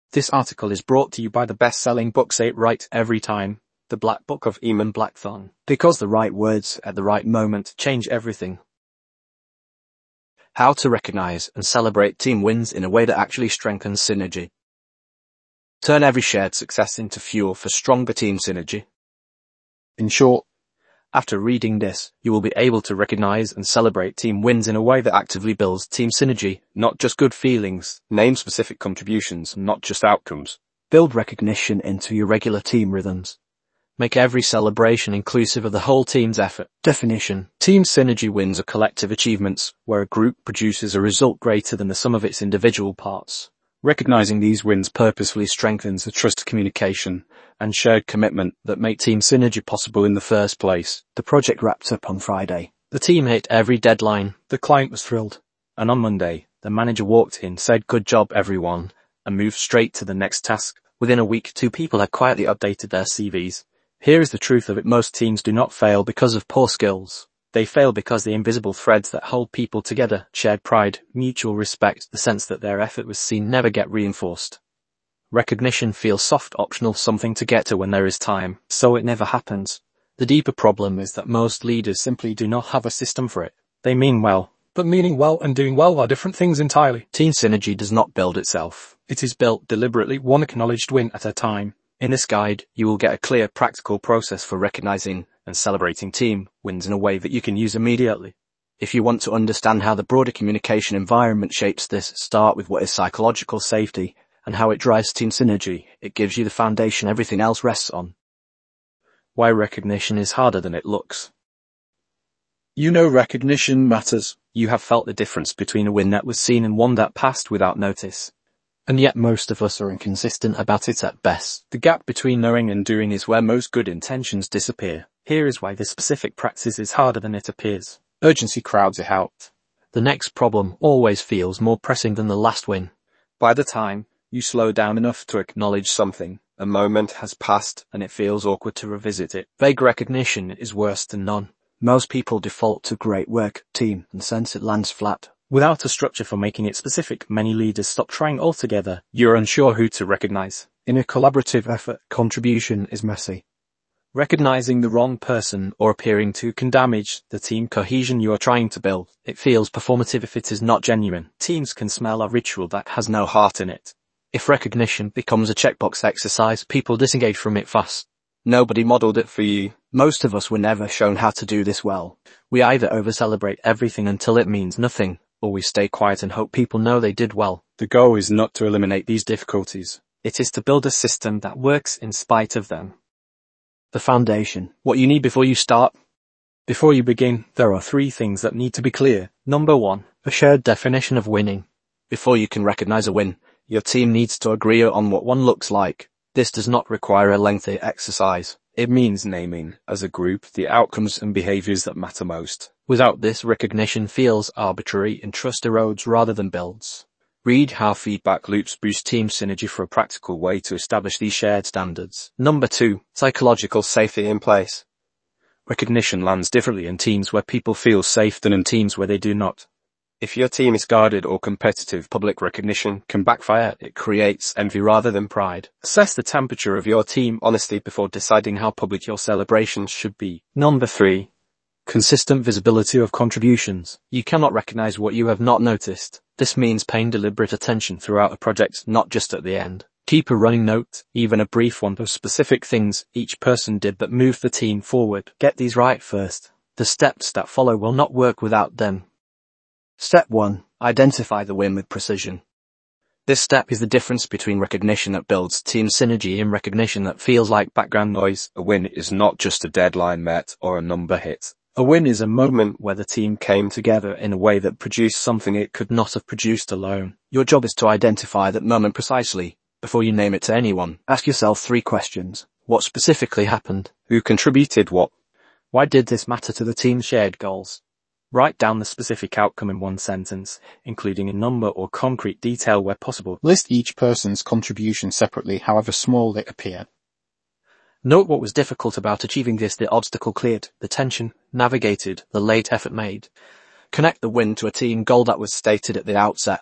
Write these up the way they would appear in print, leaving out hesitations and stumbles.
This article is brought to you by the best-selling book Say It Right Every Time, The Black Book of Eamon Blackthorne. Because the right words at the right moment change everything. How to recognize and celebrate team wins in a way that actually strengthens synergy. Turn every shared success into fuel for stronger team synergy. In short, after reading this, you will be able to recognize and celebrate team wins in a way that actively builds team synergy, not just good feelings. Name specific contributions, not just outcomes. Build recognition into your regular team rhythms. Make every celebration inclusive of the whole team's effort. Definition. Team synergy wins are collective achievements, where a group produces a result greater than the sum of its individual parts. Recognizing these wins purposefully strengthens the trust, communication, and shared commitment that make team synergy possible in the first place. The project wrapped up on Friday. The team hit every deadline. The client was thrilled. And on Monday, the manager walked in, said, "Good job, everyone," and moved straight to the next task. Within a week, 2 people had quietly updated their CVs. Here is the truth of it: most teams do not fail because of poor skills. They fail because the invisible threads that hold people together, shared pride, mutual respect, the sense that their effort was seen, never get reinforced. Recognition feels soft, optional, something to get to when there is time, so it never happens. The deeper problem is that most leaders simply do not have a system for it. They mean well, but meaning well and doing well are different things entirely. Team synergy does not build itself. It is built deliberately, one acknowledged win at a time. In this guide, you will get a clear, practical process for recognizing and celebrating team wins in a way that you can use immediately. If you want to understand how the broader communication environment shapes this, start with what is psychological safety and how it drives team synergy. It gives you the foundation everything else rests on. Why recognition is harder than it looks. You know recognition matters. You have felt the difference between a win that was seen and one that passed without notice. And yet most of us are inconsistent about it at best. The gap between knowing and doing is where most good intentions disappear. Here is why this specific practice is harder than it appears. Urgency crowds it out. The next problem always feels more pressing than the last win. By the time you slow down enough to acknowledge something, a moment has passed and it feels awkward to revisit it. Vague recognition is worse than none. Most people default to great work, team, and sense it lands flat. Without a structure for making it specific, many leaders stop trying altogether. You're unsure who to recognize. In a collaborative effort, contribution is messy. Recognizing the wrong person or appearing to can damage the team cohesion you are trying to build. It feels performative if it is not genuine. Teams can smell a ritual that has no heart in it. If recognition becomes a checkbox exercise, people disengage from it fast. Nobody modeled it for you. Most of us were never shown how to do this well. We either over-celebrate everything until it means nothing, or we stay quiet and hope people know they did well. The goal is not to eliminate these difficulties. It is to build a system that works in spite of them. The foundation. What you need before you start. Before you begin, there are 3 things that need to be clear. Number 1, a shared definition of winning. Before you can recognize a win, your team needs to agree on what one looks like. This does not require a lengthy exercise. It means naming, as a group, the outcomes and behaviors that matter most. Without this, recognition feels arbitrary and trust erodes rather than builds. Read How Feedback Loops Boost Team Synergy for a practical way to establish these shared standards. Number 2, psychological safety in place. Recognition lands differently in teams where people feel safe than in teams where they do not. If your team is guarded or competitive, public recognition can backfire. It creates envy rather than pride. Assess the temperature of your team honestly before deciding how public your celebrations should be. Number 3, consistent visibility of contributions. You cannot recognize what you have not noticed. This means paying deliberate attention throughout a project, not just at the end. Keep a running note, even a brief one, of specific things each person did that moved the team forward. Get these right first. The steps that follow will not work without them. Step 1. Identify the win with precision. This step is the difference between recognition that builds team synergy and recognition that feels like background noise. A win is not just a deadline met or a number hit. A win is a moment where the team came together in a way that produced something it could not have produced alone. Your job is to identify that moment precisely. Before you name it to anyone, ask yourself 3 questions. What specifically happened? Who contributed what? Why did this matter to the team's shared goals? Write down the specific outcome in one sentence, including a number or concrete detail where possible. List each person's contribution separately, however small they appear. Note what was difficult about achieving this, the obstacle cleared, the tension navigated, the late effort made. Connect the win to a team goal that was stated at the outset.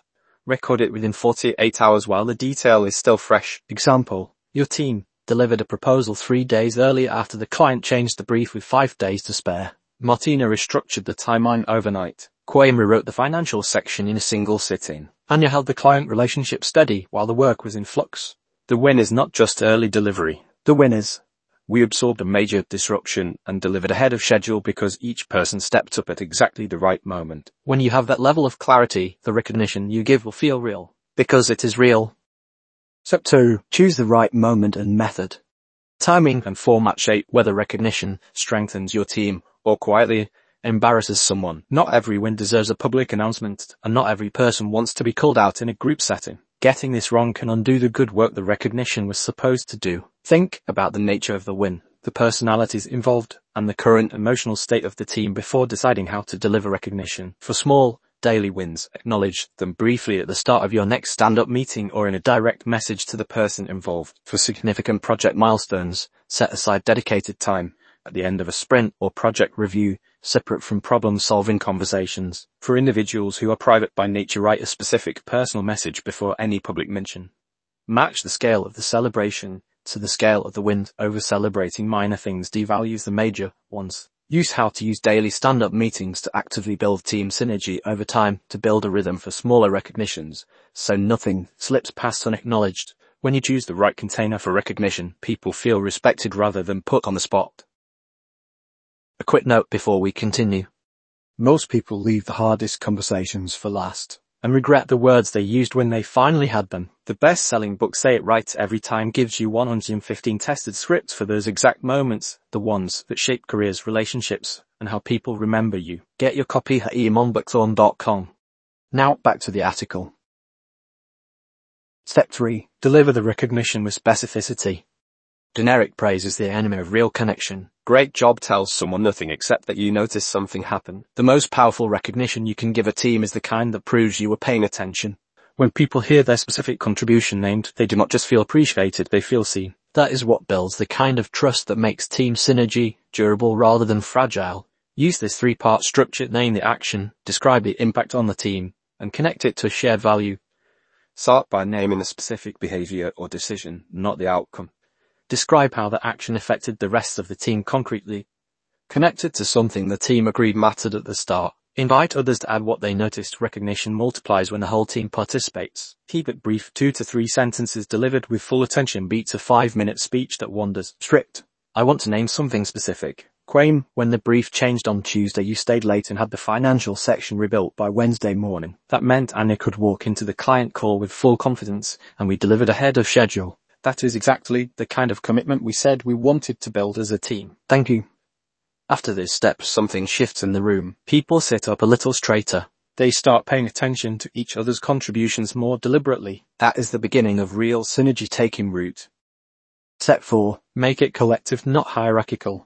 Record it within 48 hours while the detail is still fresh. Example, your team delivered a proposal 3 days earlier after the client changed the brief with 5 days to spare. Martina restructured the timeline overnight. Quayme rewrote the financial section in a single sitting. Anya held the client relationship steady while the work was in flux. The win is not just early delivery. The win is, we absorbed a major disruption and delivered ahead of schedule because each person stepped up at exactly the right moment. When you have that level of clarity, the recognition you give will feel real. Because it is real. Step 2. Choose the right moment and method. Timing and format shape whether recognition strengthens your team or quietly embarrasses someone. Not every win deserves a public announcement, and not every person wants to be called out in a group setting. Getting this wrong can undo the good work the recognition was supposed to do. Think about the nature of the win, the personalities involved, and the current emotional state of the team before deciding how to deliver recognition. For small, daily wins, acknowledge them briefly at the start of your next stand-up meeting or in a direct message to the person involved. For significant project milestones, set aside dedicated time at the end of a sprint or project review, separate from problem-solving conversations. For individuals who are private by nature, write a specific personal message before any public mention. Match the scale of the celebration to the scale of the win. Over-celebrating minor things devalues the major ones. Use how to use daily stand-up meetings to actively build team synergy over time to build a rhythm for smaller recognitions, so nothing slips past unacknowledged. When you choose the right container for recognition, people feel respected rather than put on the spot. A quick note before we continue. Most people leave the hardest conversations for last and regret the words they used when they finally had them. The best-selling book Say It Right Every Time gives you 115 tested scripts for those exact moments, the ones that shape careers, relationships, and how people remember you. Get your copy at ianmonbuckthorne.com. Now back to the article. Step 3. Deliver the recognition with specificity. Generic praise is the enemy of real connection. Great job tells someone nothing except that you noticed something happen. The most powerful recognition you can give a team is the kind that proves you were paying attention. When people hear their specific contribution named, they do not just feel appreciated, they feel seen. That is what builds the kind of trust that makes team synergy durable rather than fragile. Use this 3-part structure: name the action, describe the impact on the team, and connect it to a shared value. Start by naming the specific behavior or decision, not the outcome. Describe how the action affected the rest of the team concretely. Connect it to something the team agreed mattered at the start. Invite others to add what they noticed. Recognition multiplies when the whole team participates. Keep it brief. 2 to 3 sentences delivered with full attention beats a 5-minute speech that wanders. Strict. I want to name something specific. Quayme, when the brief changed on Tuesday, you stayed late and had the financial section rebuilt by Wednesday morning. That meant Anya could walk into the client call with full confidence, and we delivered ahead of schedule. That is exactly the kind of commitment we said we wanted to build as a team. Thank you. After this step, something shifts in the room. People sit up a little straighter. They start paying attention to each other's contributions more deliberately. That is the beginning of real synergy taking root. Step 4. Make it collective, not hierarchical.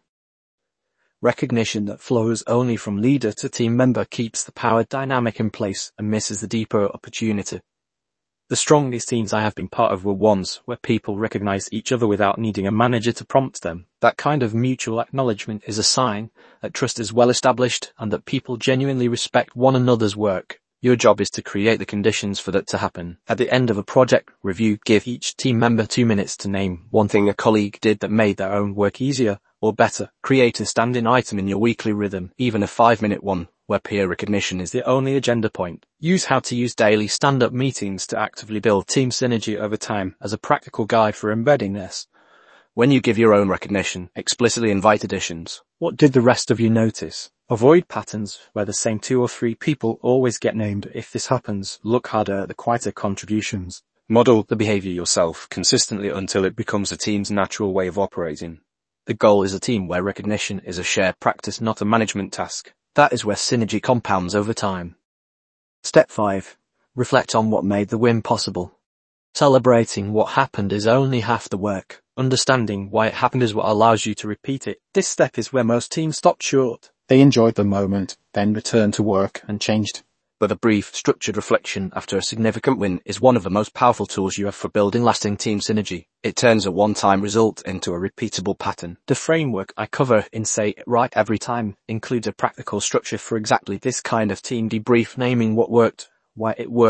Recognition that flows only from leader to team member keeps the power dynamic in place and misses the deeper opportunity. The strongest teams I have been part of were ones where people recognize each other without needing a manager to prompt them. That kind of mutual acknowledgement is a sign that trust is well established and that people genuinely respect one another's work. Your job is to create the conditions for that to happen. At the end of a project review, give each team member 2 minutes to name one thing a colleague did that made their own work easier or better. Create a standing item in your weekly rhythm, even a 5-minute one, where peer recognition is the only agenda point. Use how to use daily stand-up meetings to actively build team synergy over time as a practical guide for embedding this. When you give your own recognition, explicitly invite additions. What did the rest of you notice? Avoid patterns where the same 2 or 3 people always get named. If this happens, look harder at the quieter contributions. Model the behavior yourself consistently until it becomes a team's natural way of operating. The goal is a team where recognition is a shared practice, not a management task. That is where synergy compounds over time. Step 5. Reflect on what made the win possible. Celebrating what happened is only half the work. Understanding why it happened is what allows you to repeat it. This step is where most teams stop short. They enjoyed the moment, then returned to work and changed. But a brief, structured reflection after a significant win is one of the most powerful tools you have for building lasting team synergy. It turns a one-time result into a repeatable pattern. The framework I cover in Say It Right Every Time includes a practical structure for exactly this kind of team debrief: naming what worked, why it worked,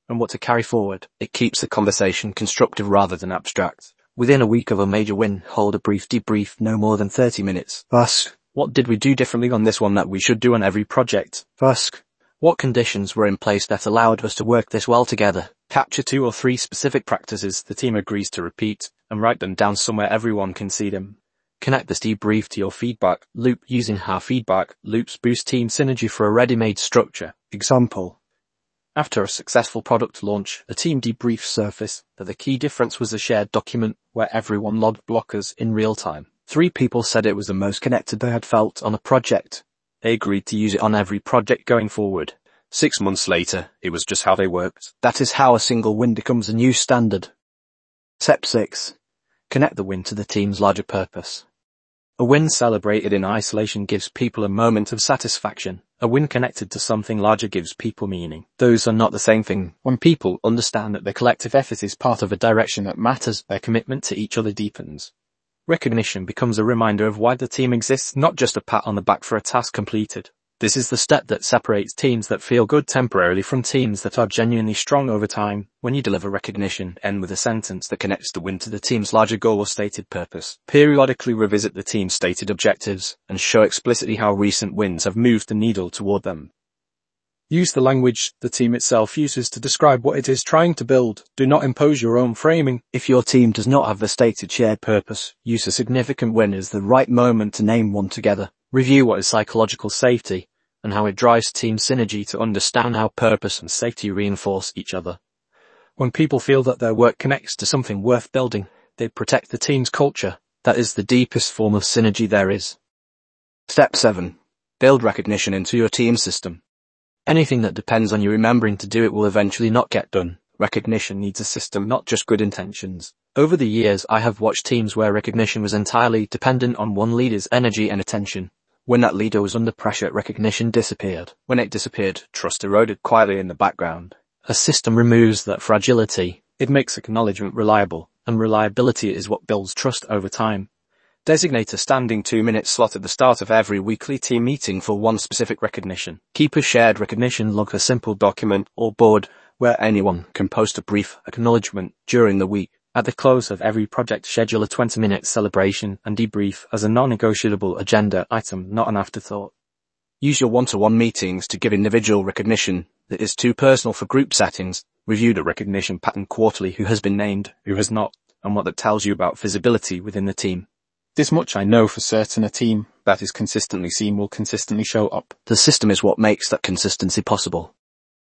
and what to carry forward. It keeps the conversation constructive rather than abstract. Within a week of a major win, hold a brief debrief, no more than 30 minutes. Ask, what did we do differently on this one that we should do on every project? ask, what conditions were in place that allowed us to work this well together? Capture 2 or 3 specific practices the team agrees to repeat and write them down somewhere everyone can see them. Connect this debrief to your feedback loop using how feedback loops boost team synergy for a ready-made structure. Example. After a successful product launch, a team debrief surfaced that the key difference was a shared document where everyone logged blockers in real time. 3 people said it was the most connected they had felt on a project. They agreed to use it on every project going forward. 6 months later, it was just how they worked. That is how a single win becomes a new standard. Step 6. Connect the win to the team's larger purpose. A win celebrated in isolation gives people a moment of satisfaction. A win connected to something larger gives people meaning. Those are not the same thing. When people understand that their collective effort is part of a direction that matters, their commitment to each other deepens. Recognition becomes a reminder of why the team exists, not just a pat on the back for a task completed. This is the step that separates teams that feel good temporarily from teams that are genuinely strong over time. When you deliver recognition, end with a sentence that connects the win to the team's larger goal or stated purpose. Periodically revisit the team's stated objectives and show explicitly how recent wins have moved the needle toward them. Use the language the team itself uses to describe what it is trying to build. Do not impose your own framing. If your team does not have the stated shared purpose, use a significant win as the right moment to name one together. Review what is psychological safety and how it drives team synergy to understand how purpose and safety reinforce each other. When people feel that their work connects to something worth building, they protect the team's culture. That is the deepest form of synergy there is. Step 7. Build recognition into your team system. Anything that depends on you remembering to do it will eventually not get done. Recognition needs a system, not just good intentions. Over the years, I have watched teams where recognition was entirely dependent on one leader's energy and attention. When that leader was under pressure, recognition disappeared. When it disappeared, trust eroded quietly in the background. A system removes that fragility. It makes acknowledgement reliable, and reliability is what builds trust over time. Designate a standing 2-minute slot at the start of every weekly team meeting for one specific recognition. Keep a shared recognition log, a simple document or board where anyone can post a brief acknowledgement during the week. At the close of every project, schedule a 20-minute celebration and debrief as a non-negotiable agenda item, not an afterthought. Use your one-to-one meetings to give individual recognition that is too personal for group settings. Review the recognition pattern quarterly: who has been named, who has not, and what that tells you about visibility within the team. This much I know for certain: a team that is consistently seen will consistently show up. The system is what makes that consistency possible.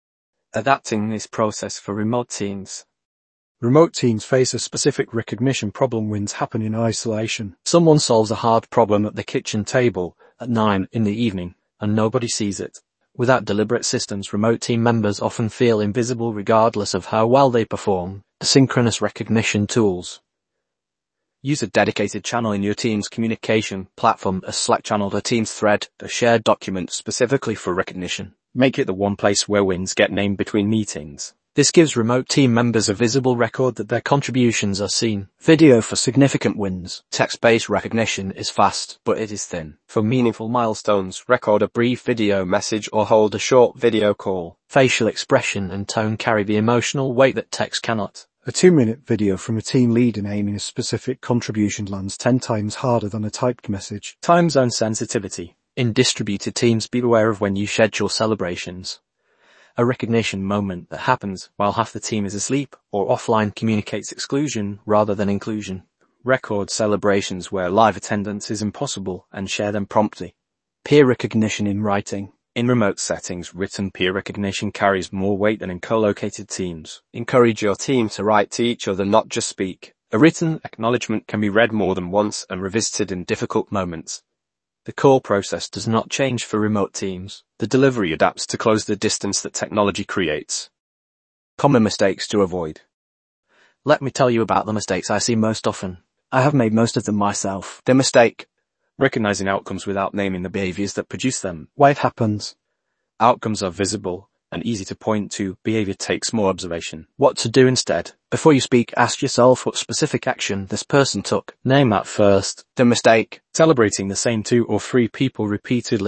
Adapting this process for remote teams. Remote teams face a specific recognition problem. Wins happen in isolation. Someone solves a hard problem at the kitchen table at 9 in the evening, and nobody sees it. Without deliberate systems, remote team members often feel invisible regardless of how well they perform. Asynchronous recognition tools. Use a dedicated channel in your team's communication platform, a Slack channel, a Teams thread, a shared document specifically for recognition. Make it the one place where wins get named between meetings. This gives remote team members a visible record that their contributions are seen. Video for significant wins. Text-based recognition is fast, but it is thin. For meaningful milestones, record a brief video message or hold a short video call. Facial expression and tone carry the emotional weight that text cannot. A 2-minute video from a team leader naming a specific contribution lands 10 times harder than a typed message. Time zone sensitivity. In distributed teams, be aware of when you schedule celebrations. A recognition moment that happens while half the team is asleep or offline communicates exclusion rather than inclusion. Record celebrations where live attendance is impossible and share them promptly. Peer recognition in writing. In remote settings, written peer recognition carries more weight than in co-located teams. Encourage your team to write to each other, not just speak. A written acknowledgement can be read more than once and revisited in difficult moments. The core process does not change for remote teams. The delivery adapts to close the distance that technology creates. Common mistakes to avoid. Let me tell you about the mistakes I see most often. I have made most of them myself. The mistake: recognizing outcomes without naming the behaviors that produce them. Why it happens. Outcomes are visible and easy to point to. Behavior takes more observation. What to do instead? Before you speak, ask yourself what specific action this person took. Name that first. The mistake: celebrating the same 2 or 3 people repeatedly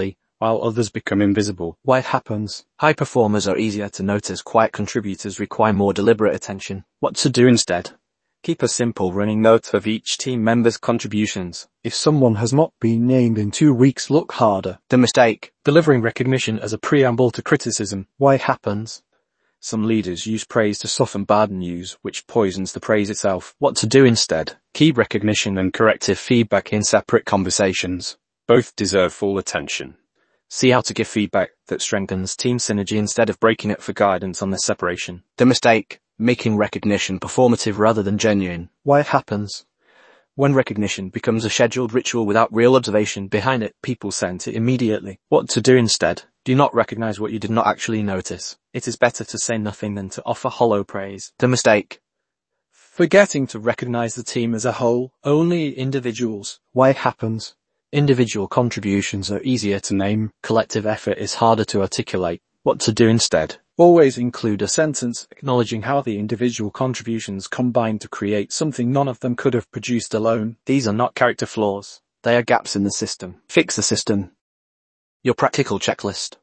while others become invisible. Why it happens? High performers are easier to notice. Quiet contributors require more deliberate attention. What to do instead? Keep a simple running note of each team member's contributions. If someone has not been named in 2 weeks, look harder. The mistake. Delivering recognition as a preamble to criticism. Why it happens? Some leaders use praise to soften bad news, which poisons the praise itself. What to do instead? Keep recognition and corrective feedback in separate conversations. Both deserve full attention. See how to give feedback that strengthens team synergy instead of breaking it for guidance on their separation. The mistake. Making recognition performative rather than genuine. Why it happens? When recognition becomes a scheduled ritual without real observation behind it, people sense it immediately. What to do instead? Do not recognize what you did not actually notice. It is better to say nothing than to offer hollow praise. The mistake. Forgetting to recognize the team as a whole, only individuals. Why it happens? Individual contributions are easier to name. Collective effort is harder to articulate. What to do instead? Always include a sentence acknowledging how the individual contributions combined to create something none of them could have produced alone. These are not character flaws. They are gaps in the system. Fix the system. Your practical checklist.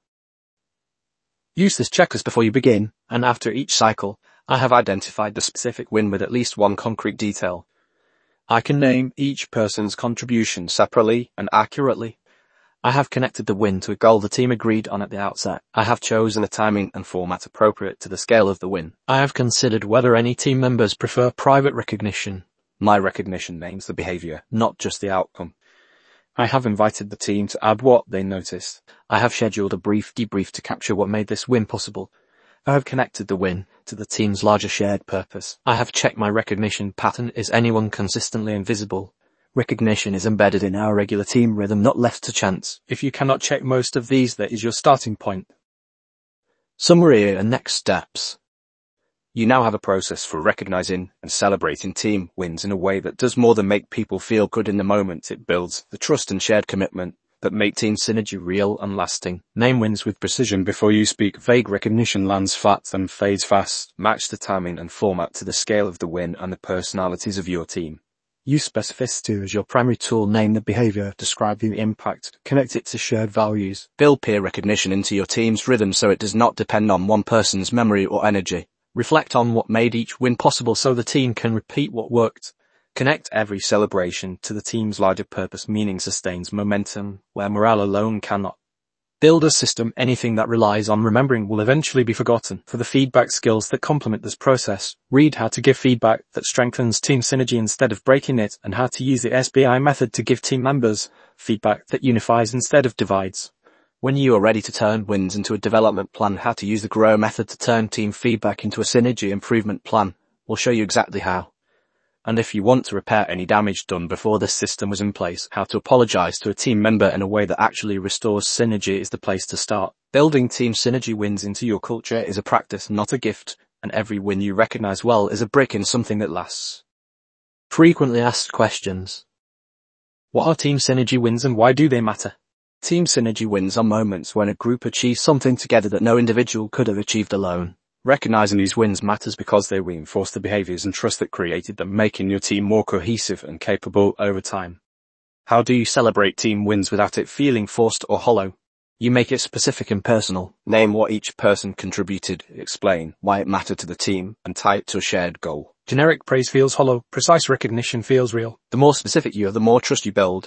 Use this checklist before you begin, and after each cycle, I have identified the specific win with at least one concrete detail. I can name each person's contribution separately and accurately. I have connected the win to a goal the team agreed on at the outset. I have chosen a timing and format appropriate to the scale of the win. I have considered whether any team members prefer private recognition. My recognition names the behavior, not just the outcome. I have invited the team to add what they noticed. I have scheduled a brief debrief to capture what made this win possible. I have connected the win to the team's larger shared purpose. I have checked my recognition pattern. Is anyone consistently invisible? Recognition is embedded in our regular team rhythm, not left to chance. If you cannot check most of these, that is your starting point. Summary and next steps. You now have a process for recognizing and celebrating team wins in a way that does more than make people feel good in the moment. It builds the trust and shared commitment that make team synergy real and lasting. Name wins with precision before you speak. Vague recognition lands flat and fades fast. Match the timing and format to the scale of the win and the personalities of your team. Use specificity as your primary tool. Name the behavior, describe the impact, connect it to shared values. Build peer recognition into your team's rhythm so it does not depend on one person's memory or energy. Reflect on what made each win possible so the team can repeat what worked. Connect every celebration to the team's larger purpose. Meaning sustains momentum where morale alone cannot. Build a system. Anything that relies on remembering will eventually be forgotten. For the feedback skills that complement this process, read how to give feedback that strengthens team synergy instead of breaking it, and how to use the SBI method to give team members feedback that unifies instead of divides. When you are ready to turn wins into a development plan, how to use the GROW method to turn team feedback into a synergy improvement plan. We'll show you exactly how. And if you want to repair any damage done before this system was in place, how to apologize to a team member in a way that actually restores synergy is the place to start. Building team synergy wins into your culture is a practice, not a gift, and every win you recognize well is a brick in something that lasts. Frequently asked questions. What are team synergy wins and why do they matter? Team synergy wins are moments when a group achieves something together that no individual could have achieved alone. Recognizing these wins matters because they reinforce the behaviors and trust that created them, making your team more cohesive and capable over time. How do you celebrate team wins without it feeling forced or hollow? You make it specific and personal. Name what each person contributed, explain why it mattered to the team, and tie it to a shared goal. Generic praise feels hollow, precise recognition feels real. The more specific you are, the more trust you build.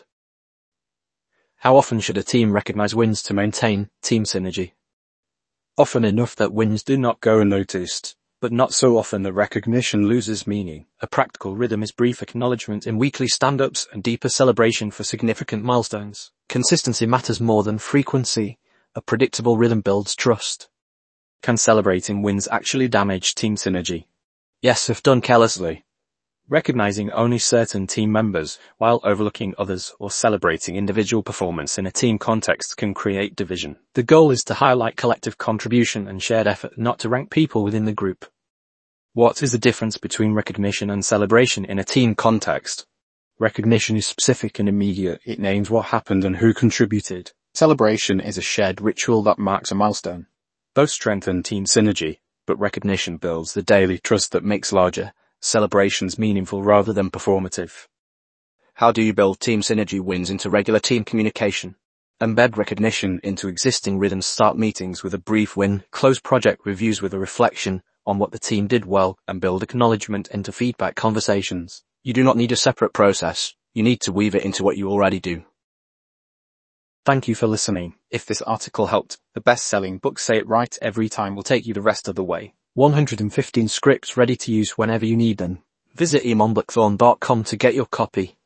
How often should a team recognize wins to maintain team synergy? Often enough that wins do not go unnoticed, but not so often that recognition loses meaning. A practical rhythm is brief acknowledgement in weekly stand-ups and deeper celebration for significant milestones. Consistency matters more than frequency. A predictable rhythm builds trust. Can celebrating wins actually damage team synergy? Yes, if done carelessly. Recognizing only certain team members while overlooking others or celebrating individual performance in a team context can create division. The goal is to highlight collective contribution and shared effort, not to rank people within the group. What is the difference between recognition and celebration in a team context? Recognition is specific and immediate. It names what happened and who contributed. Celebration is a shared ritual that marks a milestone. Both strengthen team synergy, but recognition builds the daily trust that makes larger celebrations meaningful rather than performative. How do you build team synergy wins into regular team communication? Embed recognition into existing rhythms. Start meetings with a brief win, close project reviews with a reflection on what the team did well, and build acknowledgement into feedback conversations. You do not need a separate process. You need to weave it into what you already do. Thank you for listening. If this article helped, the best-selling book Say It Right Every Time will take you the rest of the way. 115 scripts ready to use whenever you need them. Visit eamonblackthorn.com to get your copy.